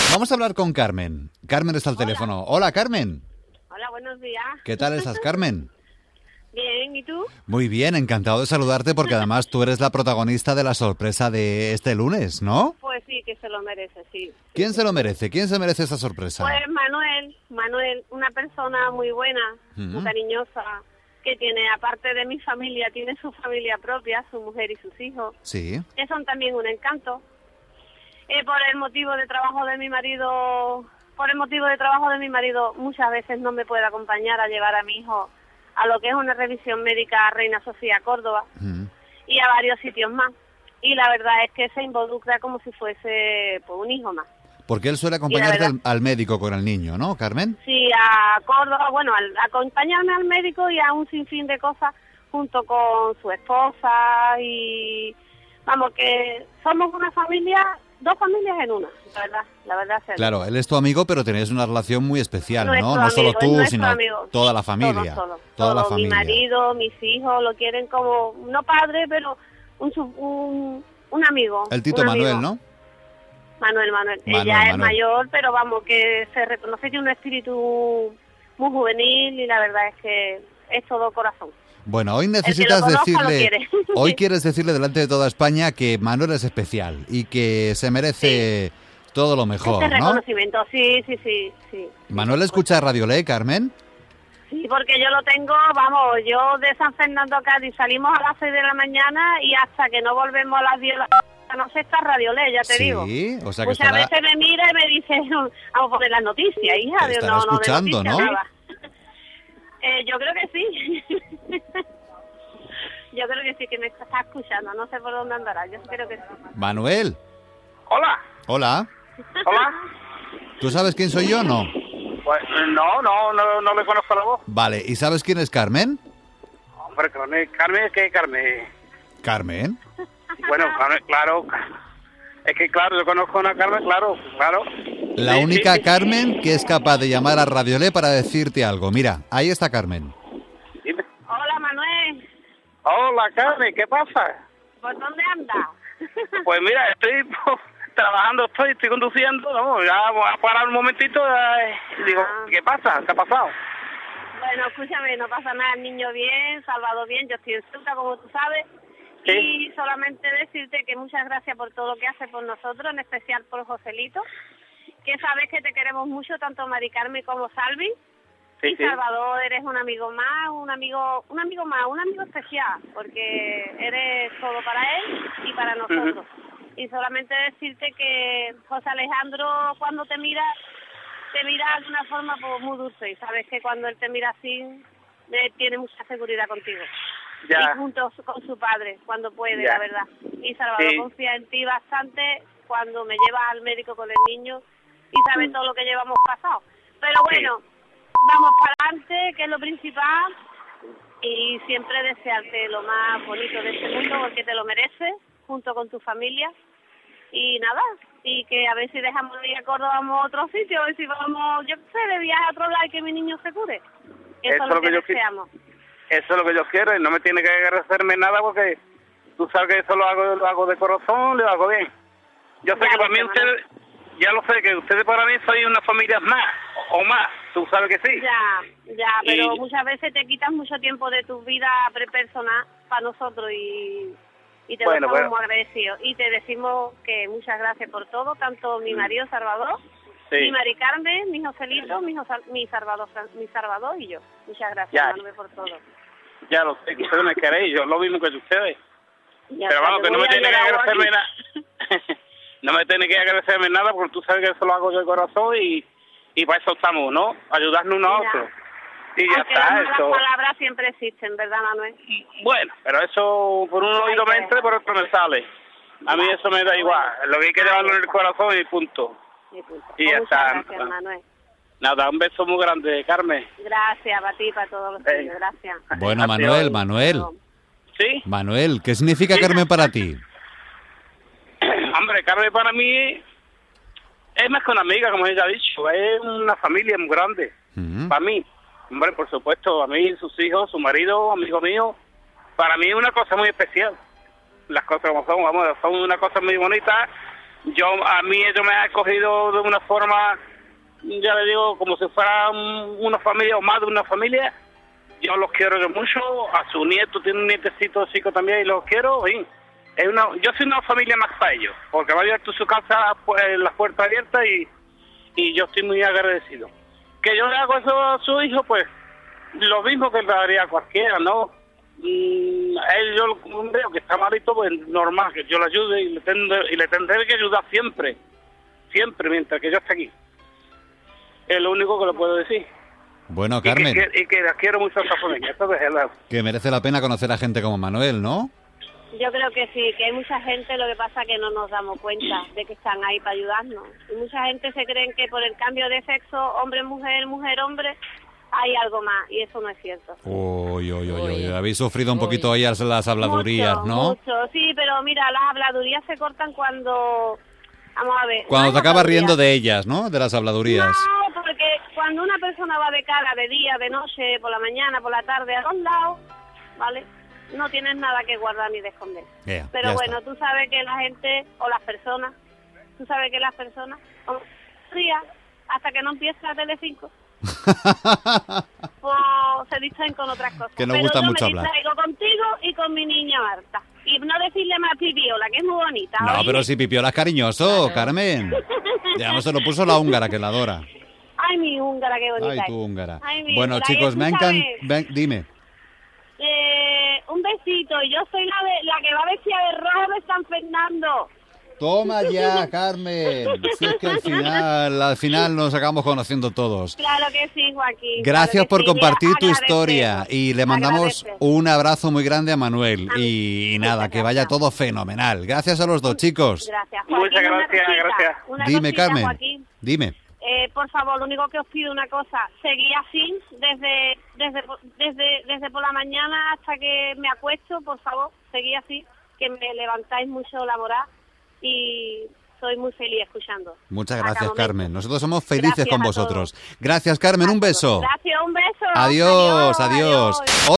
Vamos a hablar con Carmen. Carmen está al teléfono. Hola, Carmen. Hola, buenos días. ¿Qué tal estás, Carmen? Bien, ¿y tú? Muy bien, encantado de saludarte porque además tú eres la protagonista de la sorpresa de este lunes, ¿no? Pues sí, que se lo merece, sí. ¿Quién se lo merece? ¿Quién se merece esa sorpresa? Pues Manuel, una persona muy buena, muy cariñosa, que tiene, aparte de mi familia, tiene su familia propia, su mujer y sus hijos, Sí. que son también un encanto. Por el motivo de trabajo de mi marido, muchas veces no me puede acompañar a llevar a mi hijo a lo que es una revisión médica a Reina Sofía, Córdoba, y a varios sitios más. Y la verdad es que se involucra como si fuese pues, un hijo más. Porque él suele acompañarte al médico con el niño, ¿no, Carmen? Sí, a Córdoba, bueno, acompañarme al médico y a un sinfín de cosas junto con su esposa y... Vamos, que somos una familia, dos familias en una, la verdad. Claro, él es tu amigo, pero tenéis una relación muy especial, nuestro ¿no? No solo amigo, tú, sino amigo. toda la familia. Toda la familia. Mi marido, mis hijos, lo quieren como, no padre, pero un amigo. El Tito Manuel, ¿no? Manuel. Ella es mayor, pero vamos, que se reconoce que tiene un espíritu muy juvenil y la verdad es que es todo corazón. Bueno, hoy necesitas decirle, hoy quieres decirle delante de toda España que Manuel es especial y que se merece todo lo mejor, este ¿no? Reconocimiento, sí. ¿Manuel escucha Radio Ley, Carmen? Sí, porque yo lo tengo, vamos, yo de San Fernando a Cádiz salimos a las 6 de la mañana y hasta que no volvemos a las 10 de la noche está Radio Ley, ya te digo. Sí, o sea que muchas veces me mira y me dice, vamos a poner las noticias, hija. Estará escuchando, no ¿no? Nada. Yo creo que sí. Yo creo que sí, que me está escuchando. No sé por dónde andará. Yo creo que sí. Manuel. Hola. Hola. ¿Tú sabes quién soy yo o no? Pues no le conozco la voz. Vale, ¿y sabes quién es Carmen? Hombre, Carmen, ¿qué Carmen? ¿Carmen? Bueno, Carmen, claro. Es que claro, yo conozco a una Carmen, claro. La única Carmen que es capaz de llamar a Radiolé para decirte algo. Mira, ahí está Carmen. Dime. Hola, Manuel. Hola, Carmen, ¿qué pasa? ¿Por dónde andas? Pues mira, estoy trabajando, estoy conduciendo, vamos, ya voy a parar un momentito y digo, ¿qué pasa? ¿Qué ha pasado? Bueno, escúchame, no pasa nada, el niño bien, Salvador bien, yo estoy en Ceuta, como tú sabes. Sí. Y solamente decirte que muchas gracias por todo lo que haces por nosotros, en especial por Joselito, que sabes que te queremos mucho, tanto Mari Carmen como Salvi. Sí. Salvador, eres un amigo más, un amigo especial, porque eres todo para él y para nosotros. Y solamente decirte que José Alejandro, cuando te mira de una forma pues, muy dulce, y sabes que cuando él te mira así, tiene mucha seguridad contigo. Ya. Y junto con su padre, cuando puede, la verdad. Y Salvador confía en ti bastante cuando me llevas al médico con el niño y sabe todo lo que llevamos pasado. Pero bueno, vamos para adelante, que es lo principal, y siempre desearte lo más bonito de este mundo, porque te lo mereces, junto con tu familia. Y nada, y que a ver si dejamos de ir a Córdoba, vamos a otro sitio, a ver si vamos, yo qué sé, de viaje a otro lado y que mi niño se cure. Eso es lo que deseamos. Eso es lo que yo quiero y no me tiene que agradecerme nada porque tú sabes que eso lo hago de corazón, lo hago bien. Yo sé que para mí ustedes, ya lo sé, que ustedes para mí soy una familia más o más, tú sabes que sí. Ya, pero muchas veces te quitas mucho tiempo de tu vida personal para nosotros y te lo estamos muy agradecidos. Y te decimos que muchas gracias por todo, tanto mi marido Salvador, mi Mari Carmen, mi Joselito, mi Salvador y yo. Muchas gracias, Manuel, por todo. Ya lo sé, que ustedes me queréis, yo lo mismo que ustedes. Ya, pero vamos, que no me tiene que agradecerme nada. No me tiene que agradecerme nada porque tú sabes que eso lo hago yo de corazón y para eso estamos, ¿no? Ayudarnos unos a otros. Y ya está, las palabras siempre existen, ¿verdad, Manuel? Bueno, pero eso por un oído me entra y por otro me sale. A mí eso me da igual. Lo que hay que llevarlo en el corazón y punto. Y ya está. Gracias, Manuel. Nada, un beso muy grande, Carmen. Gracias para ti, para todos los tuyos, gracias. Bueno, Manuel. ¿Sí? Manuel, ¿qué significa Carmen para ti? Hombre, Carmen para mí es más que una amiga, como ella ha dicho. Es una familia muy grande. Para mí. Hombre, por supuesto, a mí, sus hijos, su marido, amigo mío. Para mí es una cosa muy especial. Las cosas como son, vamos, son una cosa muy bonita. A mí ellos me han acogido de una forma, ya le digo, como si fuera una familia o más de una familia. Yo los quiero yo mucho, a su nieto, tiene un nietecito chico también y los quiero, y yo soy una familia más para ellos, porque va a abierto su casa, pues, las puertas abiertas y yo estoy muy agradecido. Que yo le hago eso a su hijo, pues, lo mismo que le daría a cualquiera, ¿no? Él yo veo que está malito, pues normal, que yo le ayude y le tendré que ayudar siempre, mientras que yo esté aquí. Es lo único que le puedo decir. Bueno, Carmen. Y que la quiero mucho a esta familia. Que merece la pena conocer a gente como Manuel, ¿no? Yo creo que sí, que hay mucha gente, lo que pasa que no nos damos cuenta de que están ahí para ayudarnos. Y mucha gente se creen que por el cambio de sexo, hombre-mujer, mujer-hombre, hay algo más, y eso no es cierto. Habéis sufrido un poquito ahí las habladurías, ¿no? Mucho, sí, pero mira, las habladurías se cortan cuando... Vamos a ver. Cuando te acabas riendo de ellas, ¿no? De las habladurías. No, porque cuando una persona va de cara, de día, de noche, por la mañana, por la tarde, a dos lados, ¿vale? No tienes nada que guardar ni de esconder. Pero bueno, está. Tú sabes que la gente, o las personas, hasta que no empiece la Telecinco, pues se distraen con otras cosas. Que nos gusta mucho hablar. Pero yo me distraigo contigo y con mi niña Marta. Y no decirle más Pipiola, que es muy bonita. No, ¿oye? pero si Pipiola es cariñoso, claro. Carmen. Ya no se lo puso la húngara, que la adora. Ay, mi húngara, qué bonita. Ay, tu húngara. Ay, mi bueno, húngara. chicos, me encanta... Dime. Un besito. Yo soy la que va vestida de rojo de San Fernando. Toma ya, Carmen. Si es que al final nos acabamos conociendo todos. Claro que sí, Joaquín. Gracias por compartir tu historia y le mandamos un abrazo muy grande a Manuel. Y nada, que vaya todo fenomenal. Gracias a los dos, chicos. Gracias, Joaquín. Muchas gracias. Dime, cosita, Carmen. Joaquín. Dime. Por favor, lo único que os pido una cosa, seguí así desde por la mañana hasta que me acuesto, por favor, seguí así, que me levantáis mucho la moral y soy muy feliz escuchando. Muchas gracias, Carmen. Nosotros somos felices con vosotros. Gracias, Carmen. Un beso. Gracias, un beso. Adiós.